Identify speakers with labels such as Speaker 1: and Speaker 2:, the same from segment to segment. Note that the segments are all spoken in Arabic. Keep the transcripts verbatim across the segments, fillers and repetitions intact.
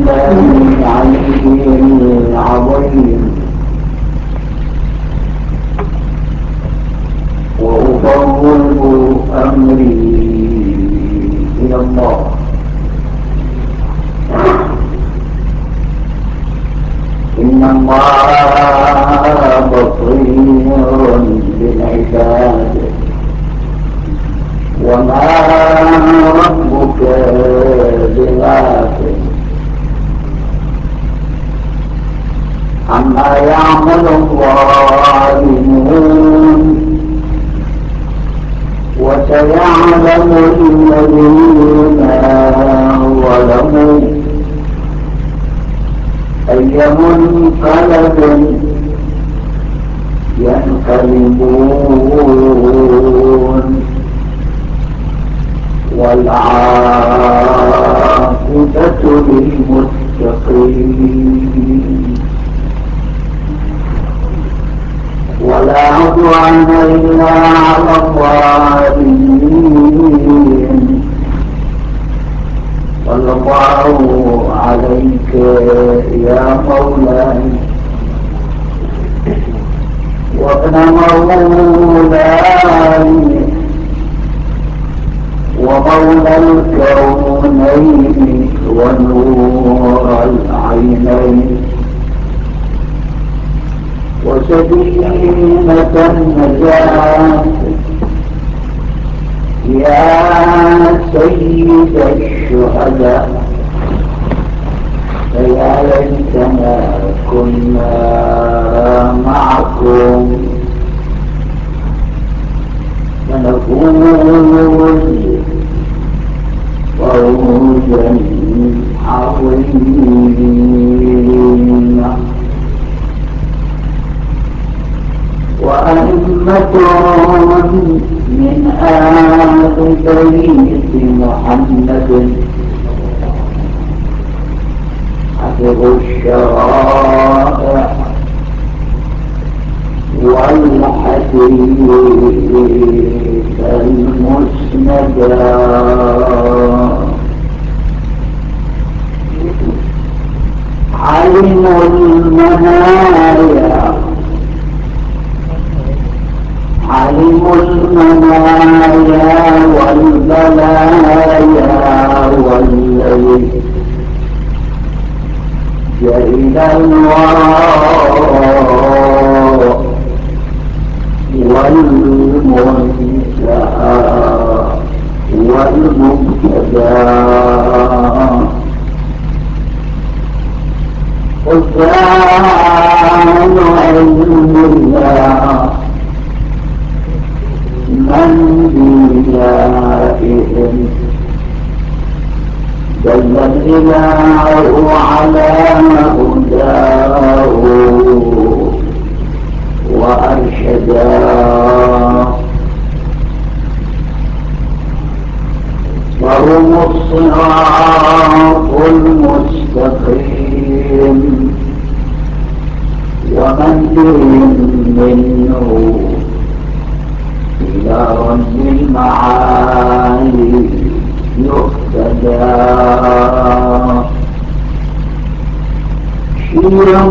Speaker 1: العلي العظيم، وأفوض أمري إلى الله. إن الله بصير بالعباد، وما ربك بغافل عما يعمل الظالمون، وسيعلم الذين ظلموا أي منقلب ينقلبون، والعاقبة للمتقين. ولا عدوان إلا على الظالمين. صلى الله عليك يا مولاي وابن مولاي ومولى الكونين ونور العينين وسكينة النجاة يا سيد الشهداء. فيا ليتنا كنا معكم فنفوز فوزا عظيما. وأئمة من آل بيت محمد حفظوا الشرائع والحديث المسندا، علموا المنايا علموا المنايا والبلايا والذي جئل الوراء والمنتهى والمبتدى. خزان علم الله من بجائهم دل الإله على هداه وأرشداه، وهم الصراط المستقيم، ومن بهم منه إلى رب المعالي يهتدى. شيم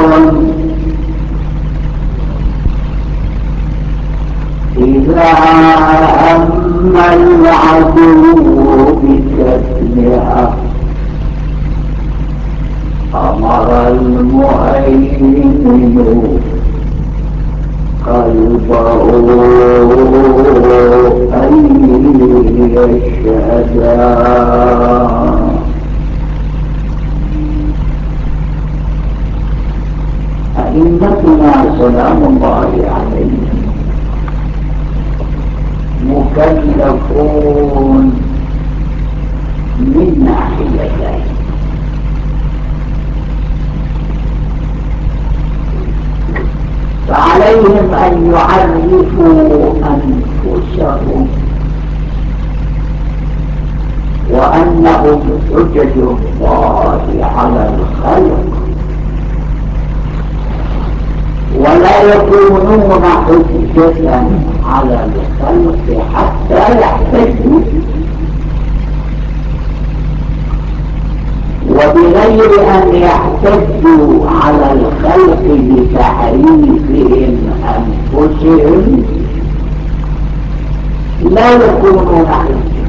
Speaker 1: إذا هم العدو بكتمها أمر المهيمن قلبه أن يشهدا. أئمتنا سلام الله عليهم مكلفون من ناحيتين. فعليهم أن يعرفوا أنفسهم وأنهم حجج الله على الخلق، ولا يكونون حجة على الخلق حتى يحتجوا، وبغير أن يحتجوا على الخلق بتعريفهم أنفسهم لا يكونون حجة.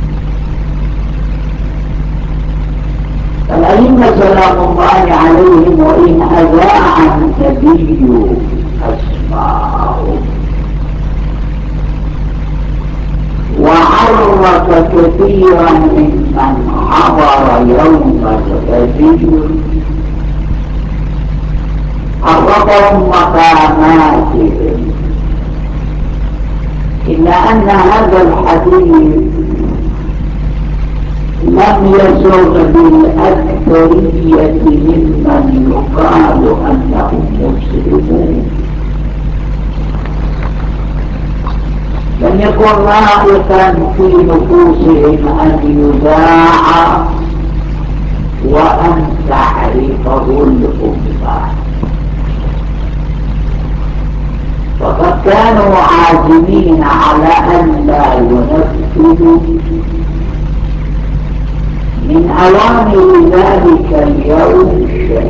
Speaker 1: فالأئمة سلام الله عليهم وإن أذاع النبي أسماءهم وعرف كثيرا ممن حضر يوم الغدير عرفهم مقاماتهم، إلا أن هذا الحديث لم يسر بالأكثرية ممن يقال أنهم مسلمون، لم يكن رائقا في نفوسهم أن يذاع وأن تعرفه الأمة، فقد كانوا عازمين على أن لا ينفذوا من أوامر ذلك اليوم شيء.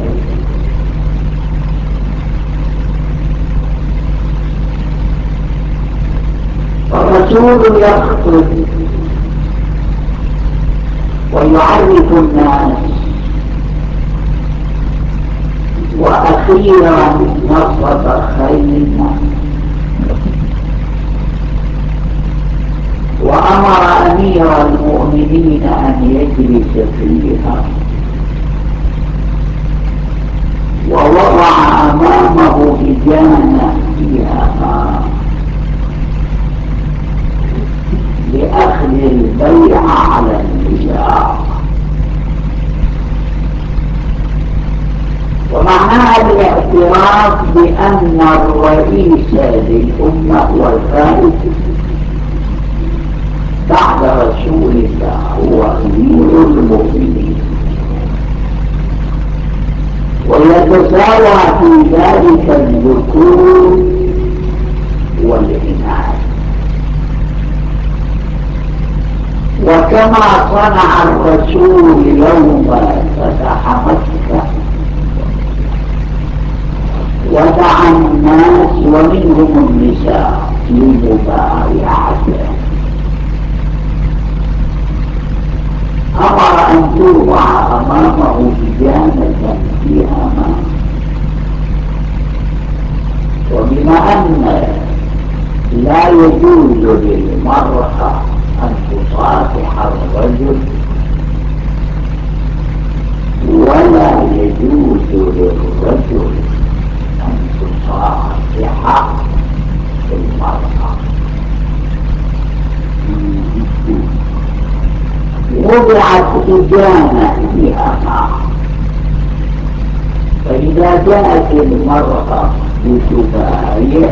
Speaker 1: الرسول يخطب ويعرف الناس، وأخيرا نصب خيمة وأمر أمير المؤمنين أن يجلس فيها، ووضع أمامه بجانة فيها ماء لأخذ البيع على النزاع. ومعناها الاعتراف بأن الرئيس للأمة والفائز بعد رسول الله هو أمير المؤمنين، ويتساوى في ذلك الذكور والإناث. وكما صنع الرسول يوم فتح مكة ودعا الناس ومنهم النساء لمبايعته، أمر أن توضع أمامه بجانة فيها ماء. وبما أن لا يجوز للمرأة أن تصافح الرجل ولا يجوز للرجل أن تصافح المرأة، وضعت إجانة فيها ماء، فإذا جاءت المرأة بتبايع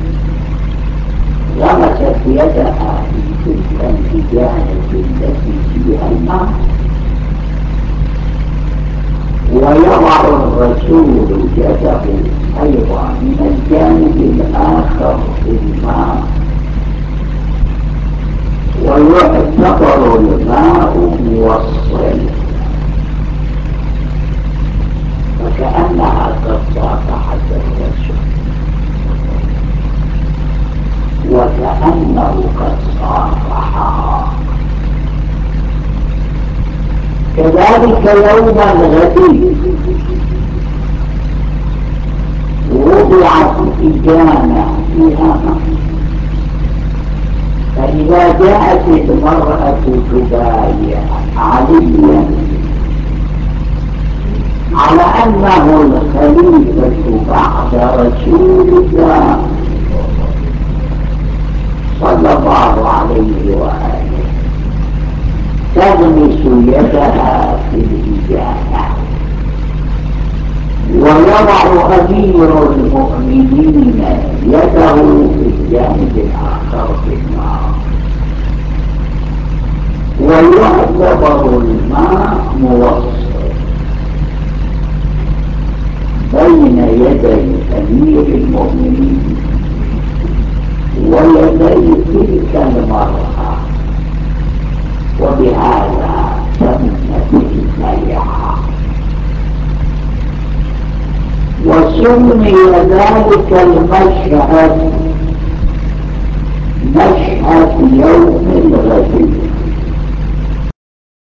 Speaker 1: غمست يدها في تلك الإجانة التي فيها الماء، ويضع الرسول يده أيضا من الجانب الآخر في الماء، ويعتبر الماء موصل، فكأنها قد صافحت الرسول وكأنه قد صافحها. كذلك يوم الغدير وضعت إجانة فيها ماء، فإذا جاءت المرأة تبايع عليا على أنه الخليفة بعد رسول الله صلى الله عليه وآله، تغمس يدها في الإجابة، ويضع أمير المؤمنين يده في الجانب الآخر في النار، ويعتبر الماء موصل بين يدي أمير المؤمنين ويدي تلك المرأة، وبهذا تمت البيعة. وسمي ذلك المشهد مشهد يوم